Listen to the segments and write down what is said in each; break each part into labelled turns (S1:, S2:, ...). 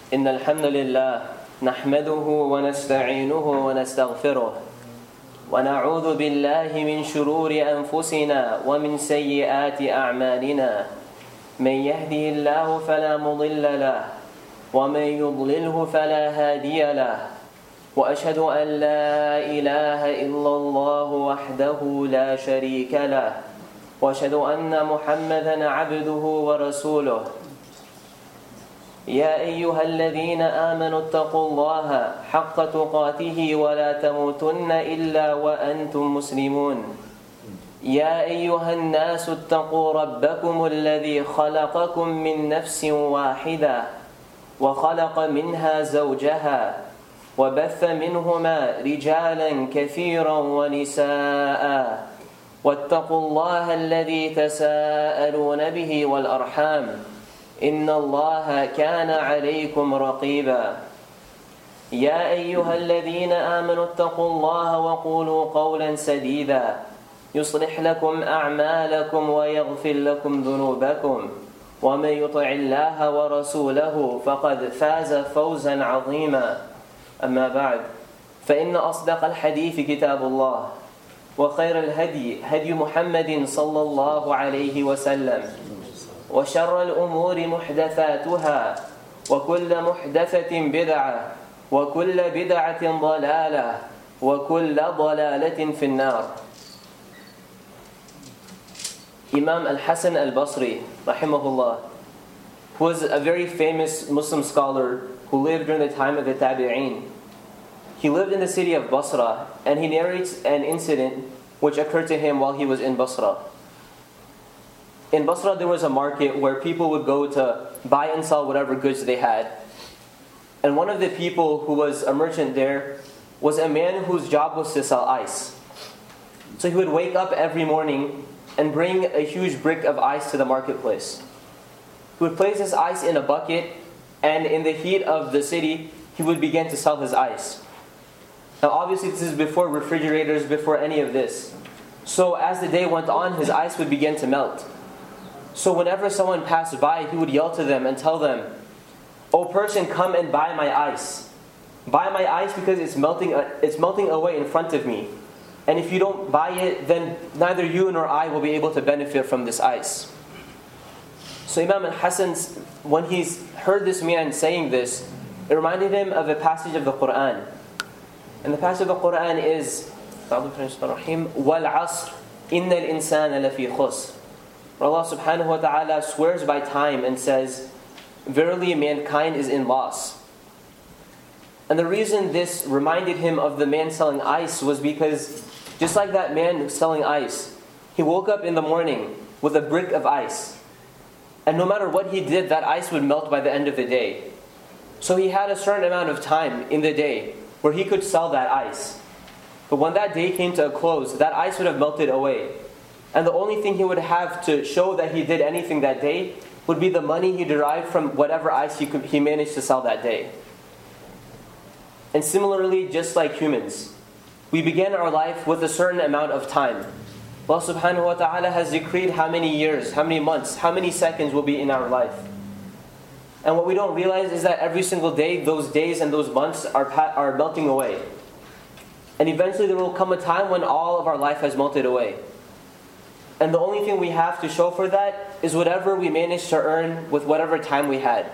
S1: إن الحمد لله نحمده ونستعينه ونستغفره ونعوذ بالله من شرور أنفسنا ومن سيئات أعمالنا من يهده الله فلا مضل له ومن يضلله فلا هادي له وأشهد أن لا إله إلا الله وحده لا شريك له وأشهد أن محمدًا عبده ورسوله يا أيها الذين آمنوا اتقوا الله حق تقاته ولا تموتن إلا وأنتم مسلمون يا أيها الناس اتقوا ربكم الذي خلقكم من نفس واحدة وخلق منها زوجها وبث منهما رجالا كثيرا ونساء واتقوا الله الذي تساءلون به والأرحام إن الله كان عليكم رقيبا يا أيها الذين آمنوا اتقوا الله وقولوا قولا سديدا يصلح لكم أعمالكم ويغفر لكم ذنوبكم ومن يطع الله ورسوله فقد فاز فوزا عظيما أما بعد فإن أصدق الحديث كتاب الله وخير الهدي هدي محمد صلى الله عليه وسلم وشر الأمور محدثاتها وكل محدثة بدعة وكل بدعة ضلالة وكل ضلالة في النار. Imam al-Hasan al-Basri rahimahullah was a very famous Muslim scholar who lived during the time of the Tabi'een. He lived in the city of Basra, and he narrates an incident which occurred to him while he was in Basra. In Basra, there was a market where people would go to buy and sell whatever goods they had. And one of the people who was a merchant there was a man whose job was to sell ice. So he would wake up every morning and bring a huge brick of ice to the marketplace. He would place his ice in a bucket, and in the heat of the city, he would begin to sell his ice. Now obviously this is before refrigerators, before any of this. So as the day went on, his ice would begin to melt. So whenever someone passed by, he would yell to them and tell them, "O person, come and buy my ice. Buy my ice because it's melting away in front of me. And if you don't buy it, then neither you nor I will be able to benefit from this ice." So Imam al-Hasan, when he's heard this man saying this, it reminded him of a passage of the Quran. And the passage of the Quran is, وَالْعَصْرِ إِنَّ الْإِنسَانَ لَفِي خُسْرٍ. Where Allah subhanahu wa ta'ala swears by time and says, "Verily mankind is in loss." And the reason this reminded him of the man selling ice was because just like that man selling ice, he woke up in the morning with a brick of ice. And no matter what he did, that ice would melt by the end of the day. So he had a certain amount of time in the day where he could sell that ice. But when that day came to a close, that ice would have melted away. And the only thing he would have to show that he did anything that day would be the money he derived from whatever ice he managed to sell that day. And similarly, just like humans, we begin our life with a certain amount of time. Allah subhanahu wa ta'ala has decreed how many years, how many months, how many seconds will be in our life. And what we don't realize is that every single day, those days and those months are melting away. And eventually there will come a time when all of our life has melted away. And the only thing we have to show for that is whatever we managed to earn with whatever time we had.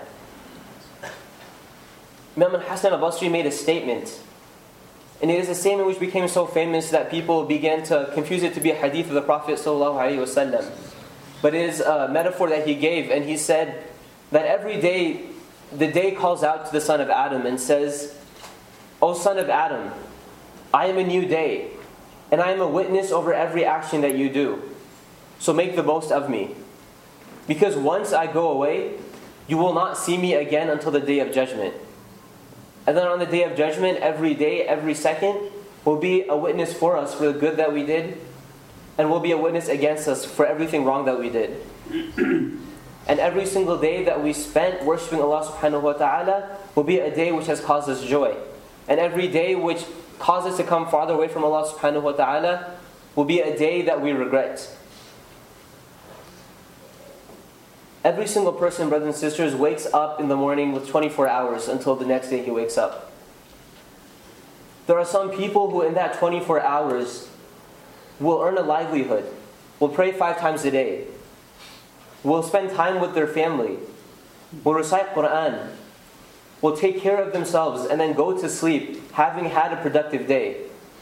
S1: Imam al-Hasan al-Basri made a statement. And it is a statement which became so famous that people began to confuse it to be a hadith of the Prophet ﷺ. But it is a metaphor that he gave, and he said that every day, the day calls out to the son of Adam and says, "O son of Adam, I am a new day, and I am a witness over every action that you do. So make the most of me. Because once I go away, you will not see me again until the day of judgment. And then on the day of judgment, every day, every second, will be a witness for us for the good that we did, and will be a witness against us for everything wrong that we did. And every single day that we spent worshipping Allah subhanahu wa ta'ala will be a day which has caused us joy. And every day which caused us to come farther away from Allah subhanahu wa ta'ala will be a day that we regret." Every single person, brothers and sisters, wakes up in the morning with 24 hours until the next day he wakes up. There are some people who in that 24 hours will earn a livelihood, will pray 5 times a day, will spend time with their family, will recite Quran, will take care of themselves and then go to sleep having had a productive day.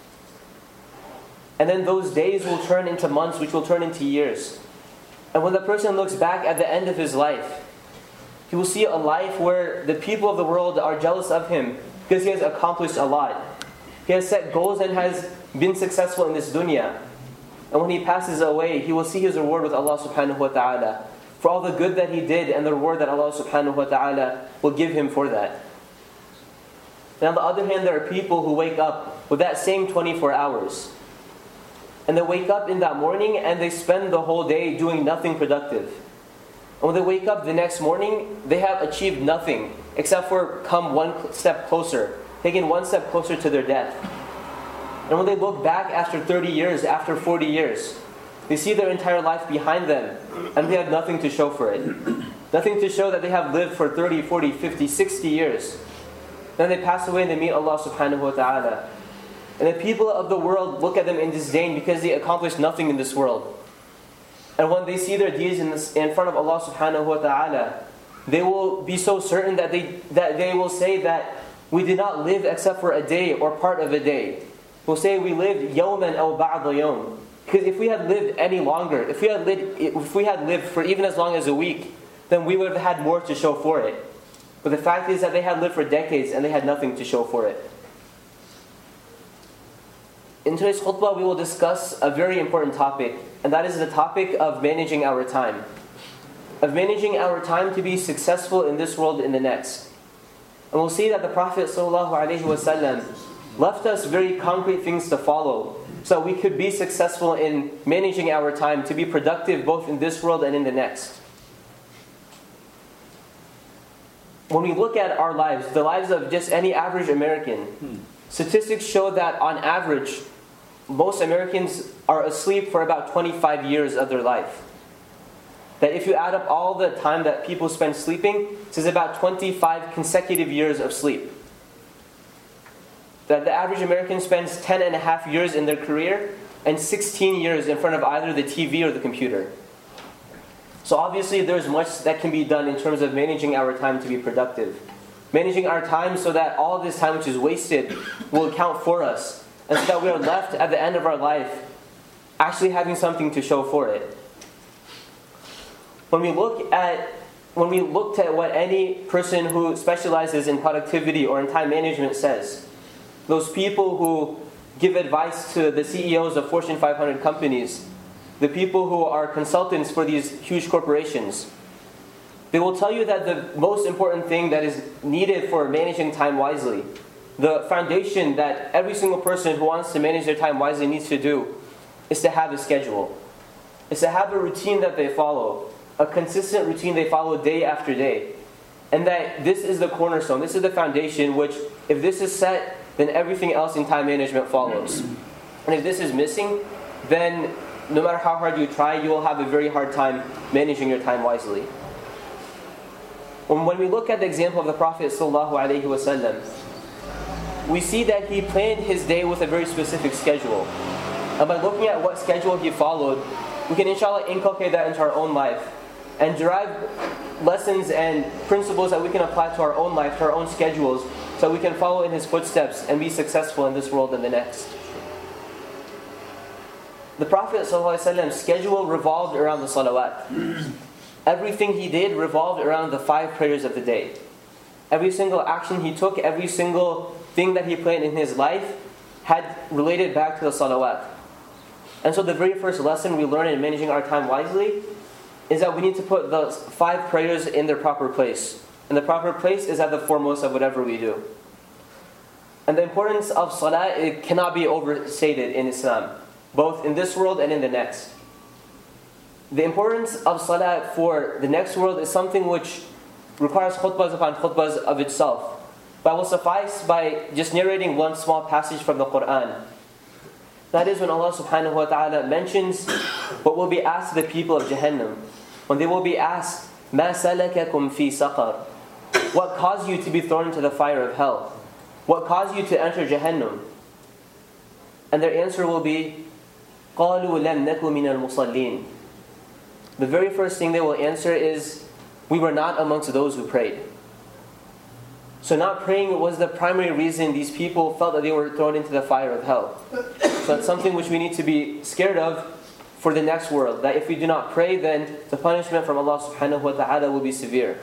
S1: And then those days will turn into months, which will turn into years. And when the person looks back at the end of his life, he will see a life where the people of the world are jealous of him because he has accomplished a lot. He has set goals and has been successful in this dunya. And when he passes away, he will see his reward with Allah subhanahu wa ta'ala for all the good that he did and the reward that Allah subhanahu wa ta'ala will give him for that. And on the other hand, there are people who wake up with that same 24 hours. And they wake up in that morning and they spend the whole day doing nothing productive. And when they wake up the next morning, they have achieved nothing except for come one step closer, taking one step closer to their death. And when they look back after 30 years, after 40 years, they see their entire life behind them and they have nothing to show for it. Nothing to show that they have lived for 30, 40, 50, 60 years. Then they pass away and they meet Allah subhanahu wa ta'ala. And the people of the world look at them in disdain because they accomplished nothing in this world. And when they see their deeds in front of Allah subhanahu wa ta'ala, they will be so certain that they will say that we did not live except for a day or part of a day. We'll say we lived yawman aw ba'da yawm. Because if we had lived any longer, if we had lived for even as long as a week, then we would have had more to show for it. But the fact is that they had lived for decades and they had nothing to show for it. In today's khutbah, we will discuss a very important topic, and that is the topic of managing our time. Of managing our time to be successful in this world and the next. And we'll see that the Prophet ﷺ left us very concrete things to follow so we could be successful in managing our time to be productive both in this world and in the next. When we look at our lives, the lives of just any average American, statistics show that on average, most Americans are asleep for about 25 years of their life. That if you add up all the time that people spend sleeping, this is about 25 consecutive years of sleep. That the average American spends 10 and a half years in their career and 16 years in front of either the TV or the computer. So obviously there's much that can be done in terms of managing our time to be productive. Managing our time so that all this time which is wasted will count for us. And so that we are left at the end of our life actually having something to show for it. When we looked at what any person who specializes in productivity or in time management says, those people who give advice to the CEOs of Fortune 500 companies, the people who are consultants for these huge corporations, they will tell you that the most important thing that is needed for managing time wisely, the foundation that every single person who wants to manage their time wisely needs to do, is to have a schedule. Is to have a routine that they follow, a consistent routine they follow day after day. And that this is the cornerstone, this is the foundation which, if this is set, then everything else in time management follows. And if this is missing, then no matter how hard you try, you will have a very hard time managing your time wisely. When we look at the example of the Prophet ﷺ, we see that he planned his day with a very specific schedule. And by looking at what schedule he followed, we can inshallah inculcate that into our own life and derive lessons and principles that we can apply to our own life, to our own schedules, so we can follow in his footsteps and be successful in this world and the next. The Prophet ﷺ's schedule revolved around the salawat. Everything he did revolved around the 5 prayers of the day. Every single action he took, every single thing that he planned in his life had related back to the salawat. And so the very first lesson we learn in managing our time wisely is that we need to put the 5 prayers in their proper place. And the proper place is at the foremost of whatever we do. And the importance of salah, it cannot be overstated in Islam, both in this world and in the next. The importance of salah for the next world is something which requires khutbahs upon khutbahs of itself. But I will suffice by just narrating one small passage from the Quran. That is when Allah subhanahu wa ta'ala mentions what will be asked to the people of Jahannam. When they will be asked, مَا سَلَكَكُمْ فِي سَقَرٍ? What caused you to be thrown into the fire of hell? What caused you to enter Jahannam? And their answer will be, قَالُوا لَمْ نَكُ مِنَ الْمُصَلِّينَ. The very first thing they will answer is, we were not amongst those who prayed. So not praying was the primary reason these people felt that they were thrown into the fire of hell. So that's something which we need to be scared of for the next world. That if we do not pray, then the punishment from Allah subhanahu wa ta'ala will be severe.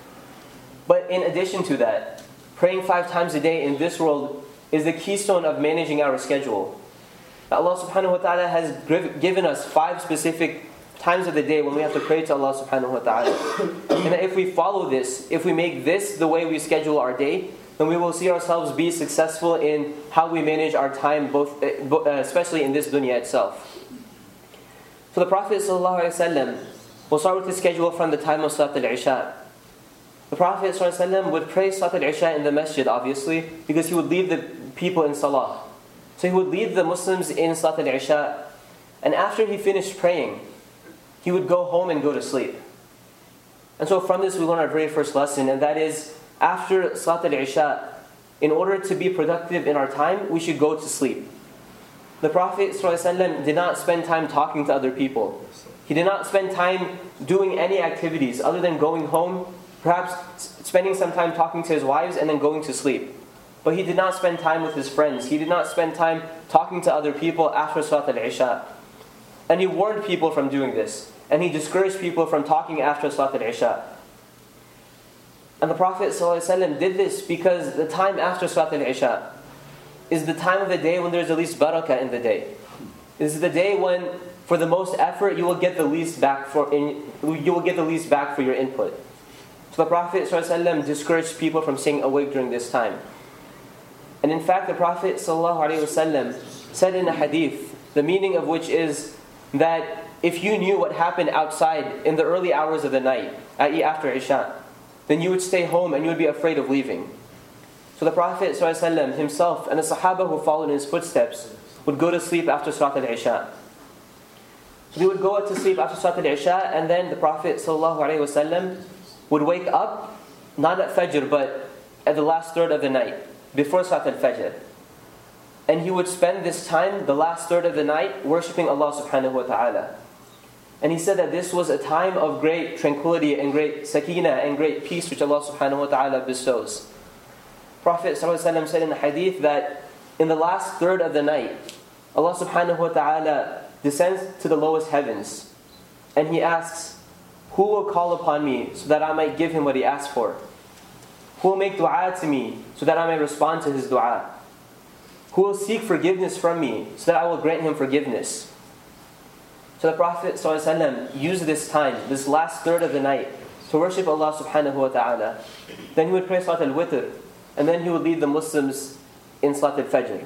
S1: But in addition to that, praying 5 times a day in this world is the keystone of managing our schedule. Allah subhanahu wa ta'ala has given us 5 specific times of the day when we have to pray to Allah subhanahu wa ta'ala. And if we follow this, if we make this the way we schedule our day, then we will see ourselves be successful in how we manage our time, especially in this dunya itself. So the Prophet sallallahu alaihi wasallam will start with his schedule from the time of Salat al-Isha. The Prophet sallallahu alaihi wasallam would pray Salat al-Isha in the masjid, obviously, because he would lead the people in salah. So he would lead the Muslims in Salat al-Isha. And after he finished praying, he would go home and go to sleep. And so from this we learn our very first lesson, and that is, after Salat al-Isha, in order to be productive in our time, we should go to sleep. The Prophet ﷺ did not spend time talking to other people. He did not spend time doing any activities other than going home, perhaps spending some time talking to his wives and then going to sleep. But he did not spend time with his friends. He did not spend time talking to other people after Salat al-Isha. And he warned people from doing this. And he discouraged people from talking after Salat al-Isha. And the Prophet ﷺ did this because the time after Salat al-Isha is the time of the day when there's the least barakah in the day. This is the day when, for the most effort, you will get the least back for your input. So the Prophet ﷺ discouraged people from staying awake during this time. And in fact, the Prophet ﷺ said in a hadith, the meaning of which is that if you knew what happened outside in the early hours of the night, i.e. after Isha, then you would stay home and you would be afraid of leaving. So the Prophet ﷺ himself and the Sahaba who followed in his footsteps would go to sleep after Salat al-Isha. So they would go to sleep after Salat al-Isha, and then the Prophet ﷺ would wake up, not at Fajr, but at the last third of the night, before Salat al-Fajr. And he would spend this time, the last third of the night, worshipping Allah subhanahu wa ta'ala. And he said that this was a time of great tranquility and great sakina and great peace which Allah subhanahu wa ta'ala bestows. Prophet ﷺ said in the hadith that in the last third of the night, Allah subhanahu wa ta'ala descends to the lowest heavens. And he asks, who will call upon me so that I might give him what he asked for? Who will make dua to me so that I may respond to his dua? Who will seek forgiveness from me so that I will grant him forgiveness? So the Prophet ﷺ used this time, this last third of the night, to worship Allah subhanahu wa ta'ala. Then he would pray Salat al-Witr, and then he would lead the Muslims in Salat al-Fajr.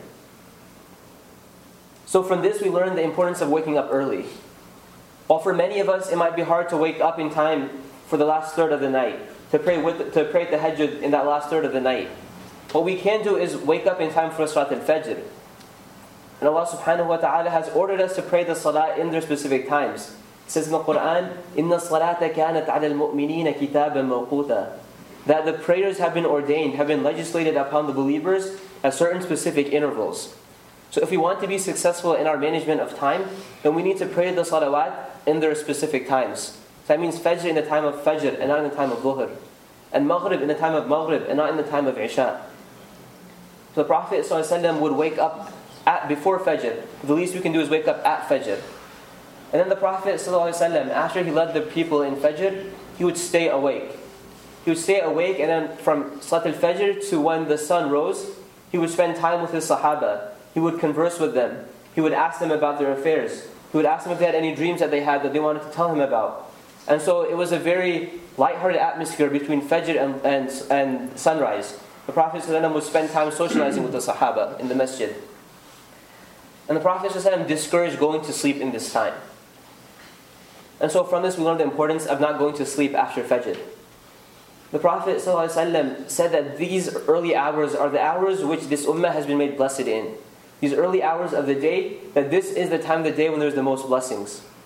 S1: So from this we learn the importance of waking up early. While for many of us it might be hard to wake up in time for the last third of the night, to pray tahajjud in that last third of the night, what we can do is wake up in time for Salat al-Fajr. And Allah subhanahu wa ta'ala has ordered us to pray the salah in their specific times. It says in the Quran, إِنَّ الصَّلَاةَ كَانَتْ عَلَى الْمُؤْمِنِينَ كِتَابًا مَوْقُوتًا, that the prayers have been ordained, have been legislated upon the believers at certain specific intervals. So if we want to be successful in our management of time, then we need to pray the salawat in their specific times. So that means Fajr in the time of Fajr and not in the time of Dhuhr. And Maghrib in the time of Maghrib and not in the time of Isha. So the Prophet ﷺ would wake up before Fajr. The least we can do is wake up at Fajr. And then the Prophet ﷺ, after he led the people in Fajr, he would stay awake. He would stay awake, and then from Salat al-Fajr to when the sun rose, he would spend time with his Sahaba. He would converse with them. He would ask them about their affairs. He would ask them if they had any dreams that they had that they wanted to tell him about. And so it was a very lighthearted atmosphere between Fajr and sunrise. The Prophet ﷺ would spend time socializing with the Sahaba in the masjid. And the Prophet ﷺ discouraged going to sleep in this time. And so from this we learn the importance of not going to sleep after Fajr. The Prophet ﷺ said that these early hours are the hours which this ummah has been made blessed in. These early hours of the day, that this is the time of the day when there's the most blessings.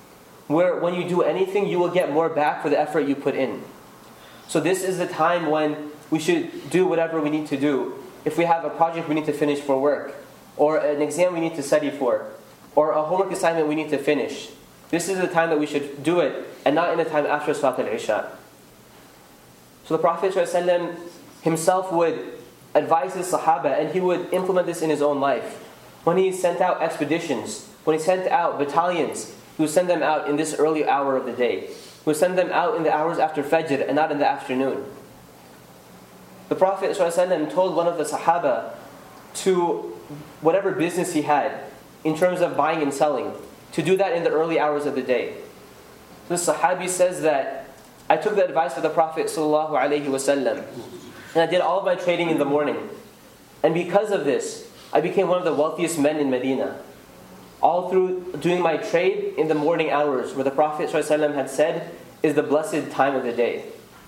S1: where when you do anything, you will get more back for the effort you put in. So this is the time when we should do whatever we need to do. If we have a project we need to finish for work, or an exam we need to study for, or a homework assignment we need to finish, this is the time that we should do it, and not in the time after Salat al-Isha. So the Prophet ﷺ himself would advise his Sahaba, and he would implement this in his own life. When he sent out expeditions, when he sent out battalions, he would send them out in this early hour of the day. He would send them out in the hours after Fajr and not in the afternoon. The Prophet ﷺ told one of the Sahaba to whatever business he had in terms of buying and selling, to do that in the early hours of the day. This Sahabi says that I took the advice of the Prophet ﷺ, and I did all of my trading in the morning. And because of this, I became one of the wealthiest men in Medina. All through doing my trade in the morning hours, where the Prophet ﷺ had said is the blessed time of the day.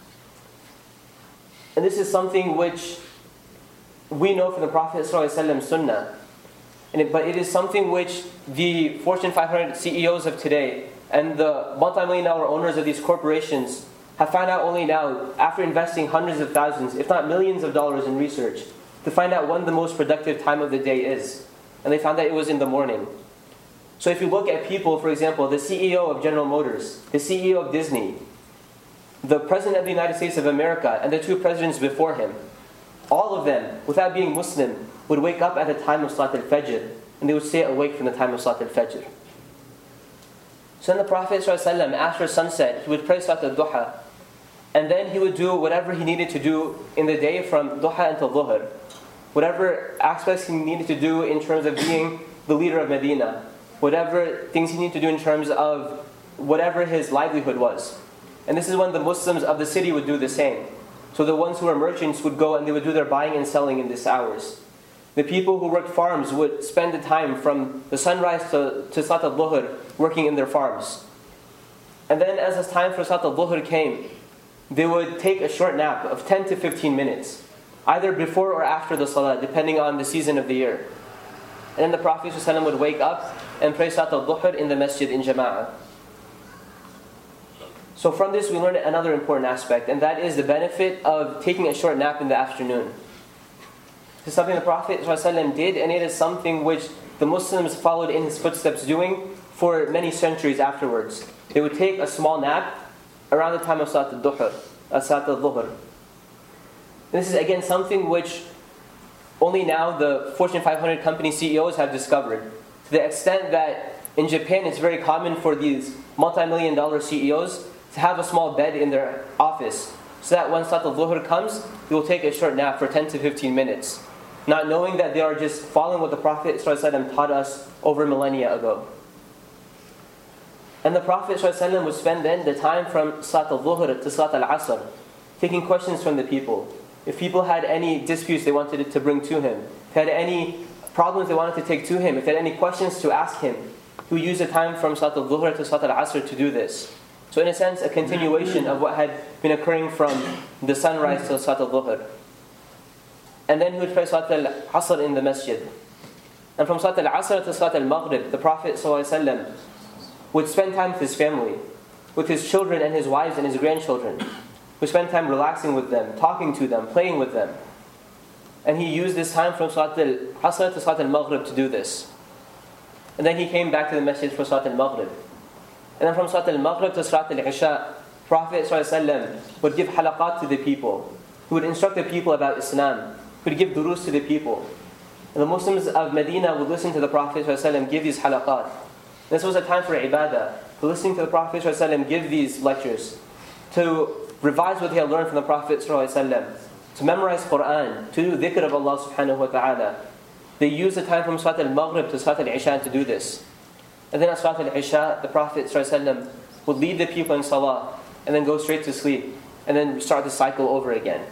S1: And this is something which we know from the Prophet ﷺ sunnah. But it is something which the Fortune 500 CEOs of today and the multi-million-dollar owners of these corporations have found out only now, after investing hundreds of thousands, if not millions of dollars in research, to find out when the most productive time of the day is. And they found that it was in the morning. So if you look at people, for example, the CEO of General Motors, the CEO of Disney, the President of the United States of America, and the two presidents before him, all of them, without being Muslim, would wake up at the time of Salat al-Fajr, and they would stay awake from the time of Salat al-Fajr. So then the Prophet ﷺ, after sunset, he would pray Salat al-Duha, and then he would do whatever he needed to do in the day from Duha until Dhuhr. Whatever aspects he needed to do in terms of being the leader of Medina, whatever things he needed to do in terms of whatever his livelihood was. And this is when the Muslims of the city would do the same. So the ones who were merchants would go and they would do their buying and selling in these hours. The people who worked farms would spend the time from the sunrise to Salat al-Dhuhr working in their farms. And then as the time for Salat al-Dhuhr came, they would take a short nap of 10 to 15 minutes, either before or after the Salah, depending on the season of the year. And then the Prophet ﷺ would wake up and pray Salat al-Dhuhr in the masjid in Jama'ah. So from this we learn another important aspect, and that is the benefit of taking a short nap in the afternoon. This is something the Prophet ﷺ did, and it is something which the Muslims followed in his footsteps doing for many centuries afterwards. They would take a small nap around the time of Salat al-Dhuhr. This is again something which only now the Fortune 500 company CEOs have discovered. To the extent that in Japan it's very common for these multi-million-dollar CEOs to have a small bed in their office, so that when Salat al-Dhuhr comes, they will take a short nap for 10 to 15 minutes, not knowing that they are just following what the Prophet ﷺ taught us over millennia ago. And the Prophet ﷺ would spend then the time from Salat al-Dhuhr to Salat al-Asr, taking questions from the people. If people had any disputes they wanted to bring to him, if they had any problems they wanted to take to him, if they had any questions to ask him, he would use the time from Salat al-Dhuhr to Salat al-Asr to do this. So in a sense, a continuation of what had been occurring from the sunrise to Salat al-Dhuhr. And then he would pray Salat al-Asr in the masjid. And from Salat al-Asr to Salat al-Maghrib, the Prophet ﷺ would spend time with his family, with his children and his wives and his grandchildren. He would spend time relaxing with them, talking to them, playing with them. And he used this time from Salat al-Asr to Salat al-Maghrib to do this. And then he came back to the masjid for Salat al-Maghrib. And then from Salat al-Maghrib to Salat al-Isha, Prophet ﷺ would give halaqat to the people. He would instruct the people about Islam. He would give durus to the people. And the Muslims of Medina would listen to the Prophet ﷺ give these halaqat. This was a time for ibadah, to listening to the Prophet ﷺ give these lectures, to revise what they had learned from the Prophet ﷺ, to memorize Quran, to do dhikr of Allah subhanahu wa ta'ala. They used the time from Salat al-Maghrib to Salat al-Isha to do this. And then at Salat al-Isha, the Prophet ﷺ would lead the people in salah, and then go straight to sleep, and then start the cycle over again.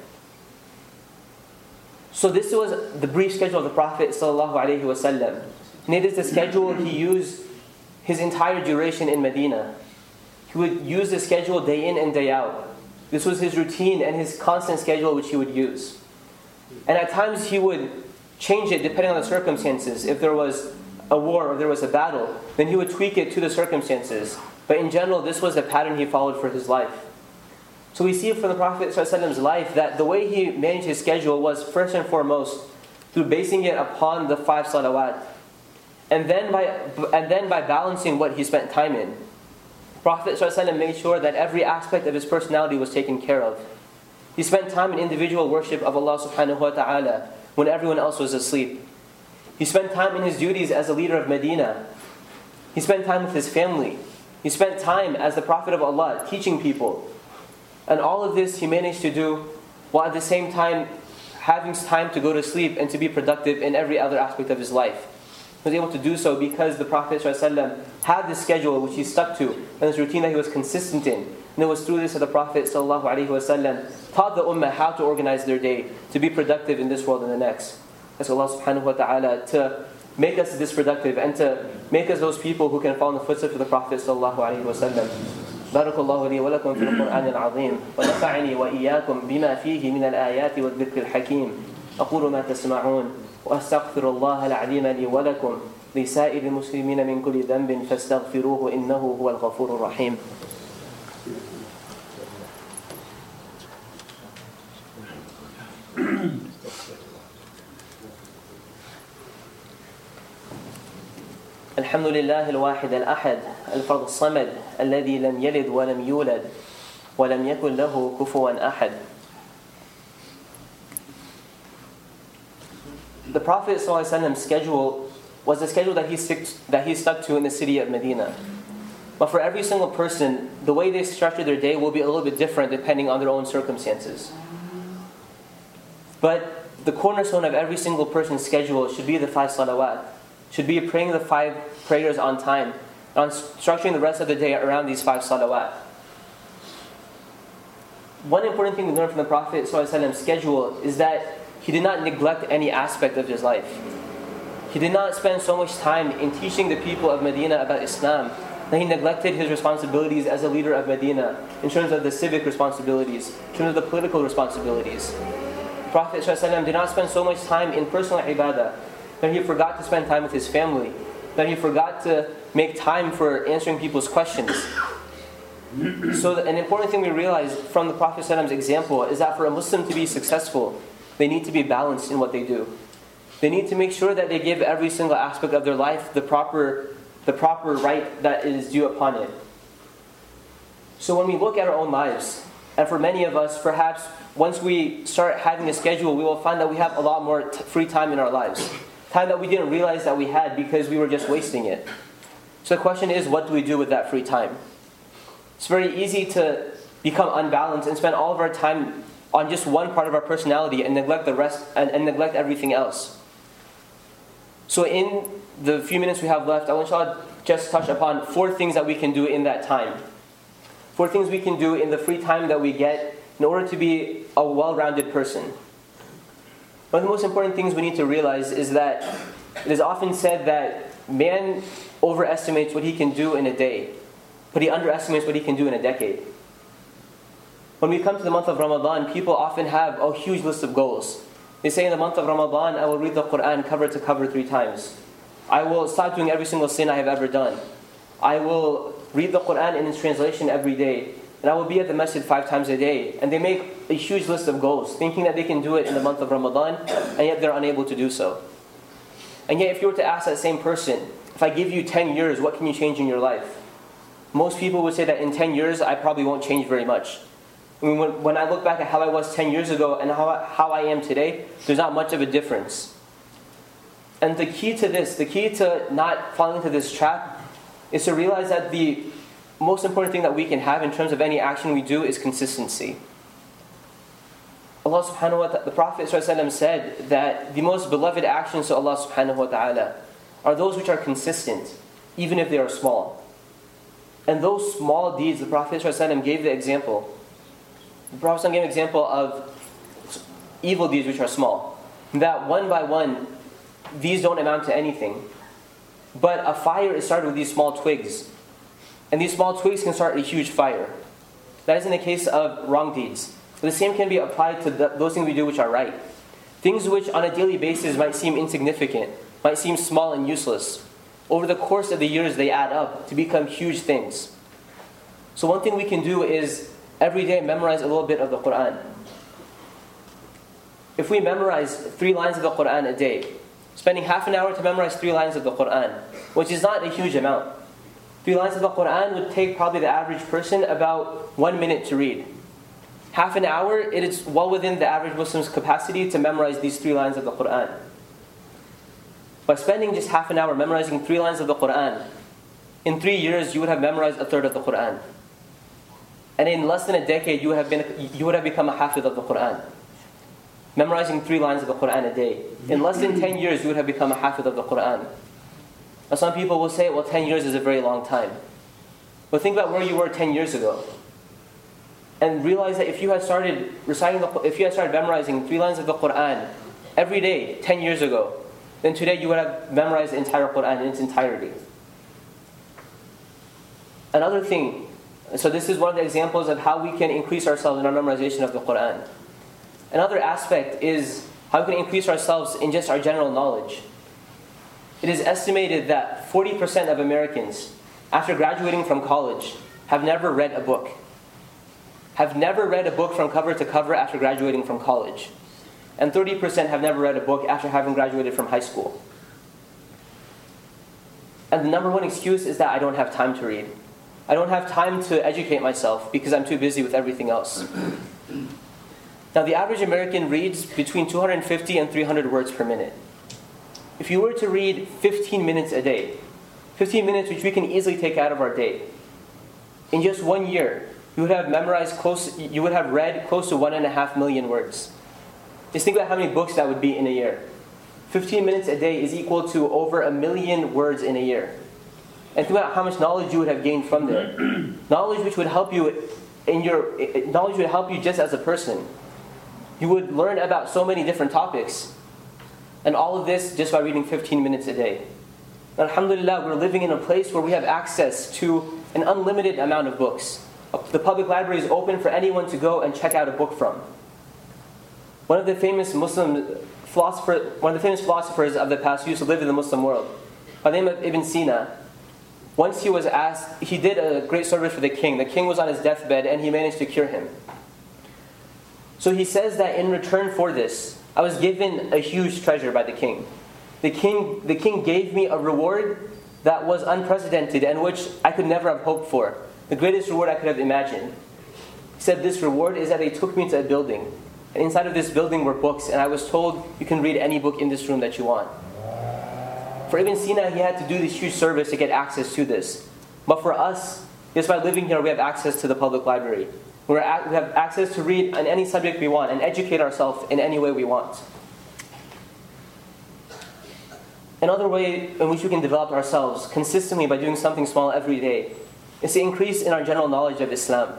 S1: So this was the brief schedule of the Prophet ﷺ. And it is the schedule he used his entire duration in Medina. He would use the schedule day in and day out. This was his routine and his constant schedule which he would use. And at times he would change it depending on the circumstances. If there was a war or there was a battle, then he would tweak it to the circumstances. But in general, this was the pattern he followed for his life. So we see from the Prophet ﷺ's life that the way he managed his schedule was first and foremost through basing it upon the 5 salawat. And then by balancing what he spent time in. The Prophet ﷺ made sure that every aspect of his personality was taken care of. He spent time in individual worship of Allah subhanahu wa ta'ala when everyone else was asleep. He spent time in his duties as a leader of Medina. He spent time with his family. He spent time as the Prophet of Allah teaching people. And all of this he managed to do while at the same time having time to go to sleep and to be productive in every other aspect of his life. He was able to do so because the Prophet ﷺ had this schedule which he stuck to and this routine that he was consistent in. And it was through this that the Prophet ﷺ taught the ummah how to organize their day to be productive in this world and the next. Ask Allah subhanahu wa ta'ala to make us this productive and to make us those people who can follow in the footsteps of the Prophet ﷺ. بارك الله لي ولكم في القرآن العظيم ونفعني وإياكم بما فيه من الآيات والذكر الحكيم أقول ما تسمعون وأستغفر الله العظيم لي ولكم لسائر المسلمين من كل ذنب فاستغفروه إنه هو الغفور الرحيم. الحمد لله الواحد الأحد الفرد الصمد الذي لم يلد ولم يولد ولم يكن له كفوا أحد. The Prophet ﷺ's schedule was the schedule that he stuck to in the city of Medina. But for every single person, the way they structure their day will be a little bit different depending on their own circumstances. But the cornerstone of every single person's schedule should be the 5 salawat. Should be praying the 5 prayers on time, and on structuring the rest of the day around these 5 salawat. One important thing we learn from the Prophet ﷺ's schedule is that he did not neglect any aspect of his life. He did not spend so much time in teaching the people of Medina about Islam that he neglected his responsibilities as a leader of Medina in terms of the civic responsibilities, in terms of the political responsibilities. The Prophet ﷺ did not spend so much time in personal ibadah that he forgot to spend time with his family, that he forgot to make time for answering people's questions. So an important thing we realize from the Prophet ﷺ's example is that for a Muslim to be successful, they need to be balanced in what they do. They need to make sure that they give every single aspect of their life the proper right that is due upon it. So when we look at our own lives, and for many of us, perhaps once we start having a schedule, we will find that we have a lot more free time in our lives. Time that we didn't realize that we had because we were just wasting it. So the question is, what do we do with that free time? It's very easy to become unbalanced and spend all of our time on just one part of our personality and neglect the rest and neglect everything else. So in the few minutes we have left, I will inshallah just touch upon 4 things that we can do in that time. 4 things we can do in the free time that we get in order to be a well-rounded person. One of the most important things we need to realize is that it is often said that man overestimates what he can do in a day, but he underestimates what he can do in a decade. When we come to the month of Ramadan, people often have a huge list of goals. They say in the month of Ramadan, I will read the Quran cover to cover 3 times. I will stop doing every single sin I have ever done. I will read the Quran in its translation every day. And I will be at the masjid 5 times a day. And they make a huge list of goals, thinking that they can do it in the month of Ramadan, and yet they're unable to do so. And yet if you were to ask that same person, if I give you 10 years, what can you change in your life? Most people would say that in 10 years, I probably won't change very much. I mean, when I look back at how I was 10 years ago and how I am today, there's not much of a difference. And the key to this, the key to not falling into this trap, is to realize that the most important thing that we can have in terms of any action we do is consistency. Allah subhanahu wa ta'ala, the Prophet ﷺ said that the most beloved actions to Allah subhanahu wa ta'ala are those which are consistent, even if they are small. And those small deeds, the Prophet ﷺ gave the example. The Prophet ﷺ gave an example of evil deeds which are small. That one by one, these don't amount to anything. But a fire is started with these small twigs. And these small twigs can start a huge fire. That is in the case of wrong deeds. But the same can be applied to those things we do which are right. Things which on a daily basis might seem insignificant, might seem small and useless. Over the course of the years they add up to become huge things. So one thing we can do is every day memorize a little bit of the Quran. If we memorize 3 lines of the Quran a day, spending half an hour to memorize 3 lines of the Quran, which is not a huge amount. 3 lines of the Quran would take probably the average person about 1 minute to read. Half an hour, it is well within the average Muslim's capacity to memorize these 3 lines of the Quran. By spending just half an hour memorizing 3 lines of the Quran, in 3 years you would have memorized a third of the Quran. And in less than a decade you would have become a hafiz of the Quran. Memorizing 3 lines of the Quran a day. In less than 10 years you would have become a hafiz of the Quran. Now some people will say, well, 10 years is a very long time. But think about where you were 10 years ago. And realize that if you had started memorizing 3 lines of the Quran every day 10 years ago, then today you would have memorized the entire Quran in its entirety. Another thing, so this is one of the examples of how we can increase ourselves in our memorization of the Quran. Another aspect is how we can increase ourselves in just our general knowledge. It is estimated that 40% of Americans, after graduating from college, have never read a book. Have never read a book from cover to cover after graduating from college. And 30% have never read a book after having graduated from high school. And the number one excuse is that I don't have time to read. I don't have time to educate myself because I'm too busy with everything else. Now the average American reads between 250 and 300 words per minute. If you were to read 15 minutes a day, 15 minutes which we can easily take out of our day, in just 1 year, you would have read close to 1.5 million words. Just think about how many books that would be in a year. 15 minutes a day is equal to over 1 million words in a year. And think about how much knowledge you would have gained from there. Knowledge which would help you just as a person. You would learn about so many different topics. And all of this just by reading 15 minutes a day. And alhamdulillah, we're living in a place where we have access to an unlimited amount of books. The public library is open for anyone to go and check out a book from. One of the famous philosophers of the past who used to live in the Muslim world, by the name of Ibn Sina, once he was asked, he did a great service for the king. The king was on his deathbed and he managed to cure him. So he says that in return for this, I was given a huge treasure by the king. The king gave me a reward that was unprecedented and which I could never have hoped for. The greatest reward I could have imagined. He said this reward is that they took me to a building. And inside of this building were books, and I was told you can read any book in this room that you want. For Ibn Sina, he had to do this huge service to get access to this. But for us, just by living here, we have access to the public library. We have access to read on any subject we want and educate ourselves in any way we want. Another way in which we can develop ourselves consistently by doing something small every day is to increase in our general knowledge of Islam.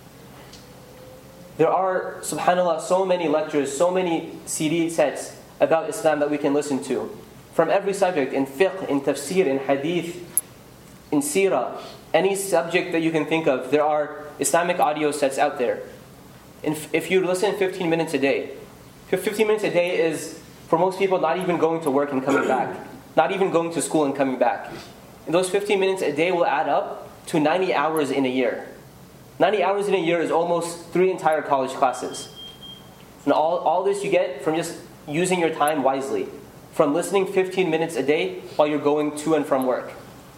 S1: There are, subhanAllah, so many lectures, so many CD sets about Islam that we can listen to. From every subject, in fiqh, in tafsir, in hadith, in seerah, any subject that you can think of, there are Islamic audio sets out there. And if you listen 15 minutes a day, 15 minutes a day is, for most people, not even going to work and coming back. Not even going to school and coming back. And those 15 minutes a day will add up to 90 hours in a year. 90 hours in a year is almost 3 entire college classes. And all this you get from just using your time wisely. From listening 15 minutes a day while you're going to and from work.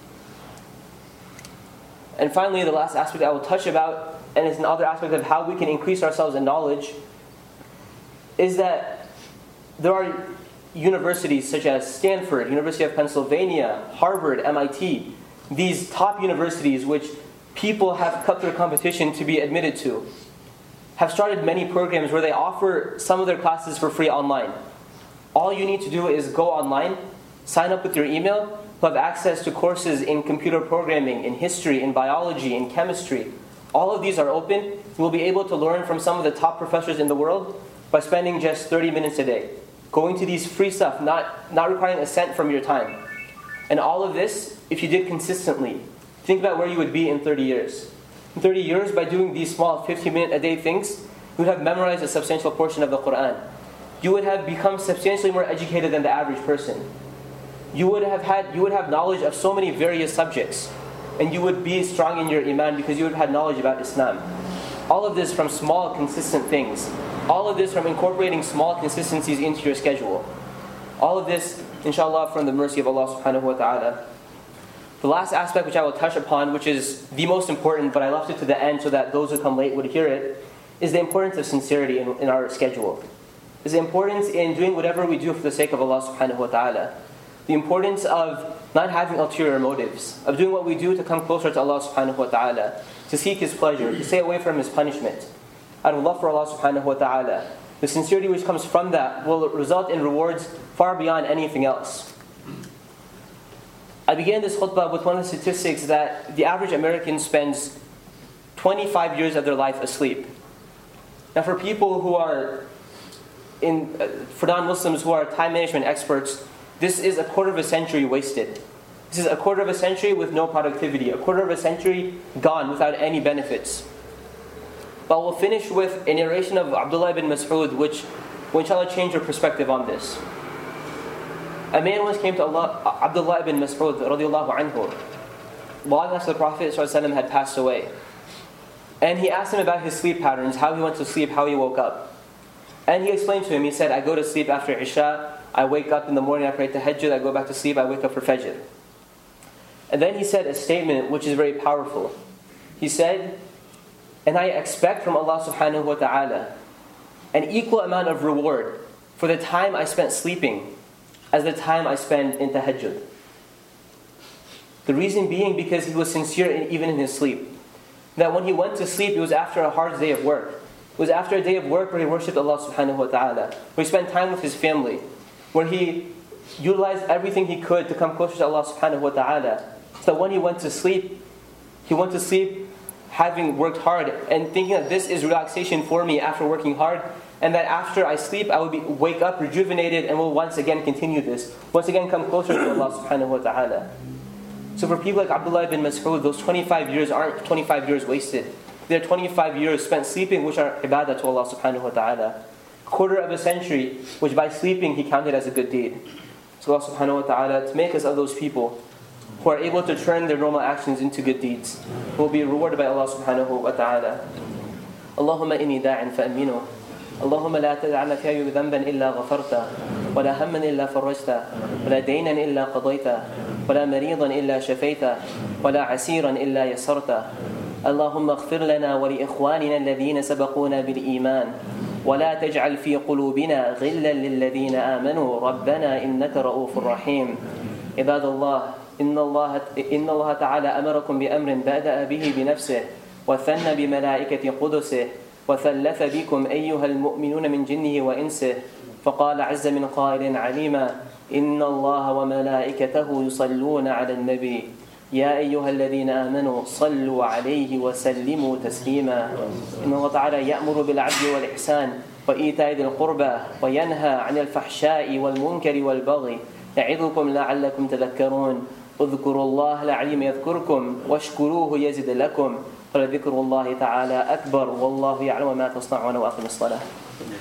S1: And finally, the last aspect I will touch about, and it's another aspect of how we can increase ourselves in knowledge, is that there are universities such as Stanford, University of Pennsylvania, Harvard, MIT, these top universities which people have cut their competition to be admitted to, have started many programs where they offer some of their classes for free online. All you need to do is go online, sign up with your email, you'll have access to courses in computer programming, in history, in biology, in chemistry. All of these are open. You will be able to learn from some of the top professors in the world by spending just 30 minutes a day. Going to these free stuff, not requiring a cent from your time. And all of this, if you did consistently, think about where you would be in 30 years. In 30 years, by doing these small 15-minute-a-day things, you would have memorized a substantial portion of the Quran. You would have become substantially more educated than the average person. You would have knowledge of so many various subjects. and you would be strong in your iman because you would have had knowledge about Islam. All of this from small, consistent things. All of this from incorporating small consistencies into your schedule. All of this, inshallah, from the mercy of Allah subhanahu wa ta'ala. The last aspect which I will touch upon, which is the most important, but I left it to the end so that those who come late would hear it, is the importance of sincerity in our schedule. Is the importance in doing whatever we do for the sake of Allah subhanahu wa ta'ala. The importance of not having ulterior motives, of doing what we do to come closer to Allah subhanahu wa ta'ala, to seek His pleasure, to stay away from His punishment, out of love for Allah subhanahu wa ta'ala. The sincerity which comes from that will result in rewards far beyond anything else. I began this khutbah with one of the statistics that the average American spends 25 years of their life asleep. Now for people who are, for non-Muslims who are time management experts, this is a quarter of a century wasted. This is a quarter of a century with no productivity, a quarter of a century gone without any benefits. But we'll finish with a narration of Abdullah ibn Mas'ud, which will inshallah change your perspective on this. A man once came to Abdullah ibn Mas'ud radiallahu anhu, long after the Prophet ﷺ had passed away. And he asked him about his sleep patterns, how he went to sleep, how he woke up. And he explained to him, he said, I go to sleep after Isha, I wake up in the morning, I pray Tahajjud, I go back to sleep, I wake up for Fajr. And then he said a statement which is very powerful. He said, and I expect from Allah subhanahu wa ta'ala an equal amount of reward for the time I spent sleeping as the time I spend in Tahajjud. The reason being because he was sincere even in his sleep. That when he went to sleep, it was after a hard day of work. It was after a day of work where he worshipped Allah subhanahu wa ta'ala, where he spent time with his family, where he utilized everything he could to come closer to Allah subhanahu wa ta'ala. So that when he went to sleep having worked hard and thinking that this is relaxation for me after working hard, and that after I sleep I will wake up rejuvenated and will once again continue this, once again come closer to Allah subhanahu wa ta'ala. So for people like Abdullah ibn Mas'ud, those 25 years aren't 25 years wasted. They're 25 years spent sleeping, which are ibadah to Allah subhanahu wa ta'ala. Quarter of a century, which by sleeping he counted as a good deed. So Allah subhanahu wa ta'ala to make us of those people who are able to turn their normal actions into good deeds, who will be rewarded by Allah subhanahu wa ta'ala. Allahumma inni da'in fa'aminu. اللهم لا تدع لنا في ذنبا إلا غفرته ولا هما إلا فرجته ولا دينا إلا قضيته ولا مريضا إلا شفيته ولا عسيرا إلا يسرته اللهم اغفر لنا ولإخواننا الذين سبقونا بالإيمان ولا تجعل في قلوبنا غلا للذين آمنوا ربنا إنك رؤوف رحيم عباد الله إن الله تعالى أمركم بأمر بدأ به بنفسه وثنى بملائكة قدسه وثلث بكم أيها المؤمنون من جنه وإنسه فقال عز من قائل عليما إن الله وملائكته يصلون على النبي يا أيها الذين آمنوا صلوا عليه وسلموا تسليما إن الله تعالى يأمر بالعدل والإحسان وإيتاء ذي القربى وينهى عن الفحشاء والمنكر والبغي يعظكم لعلكم تذكرون اذكروا الله العظيم يذكركم واشكروه يزد لكم ولذكر الله تعالى أكبر والله يعلم ما تصنعون وأقم الصلاة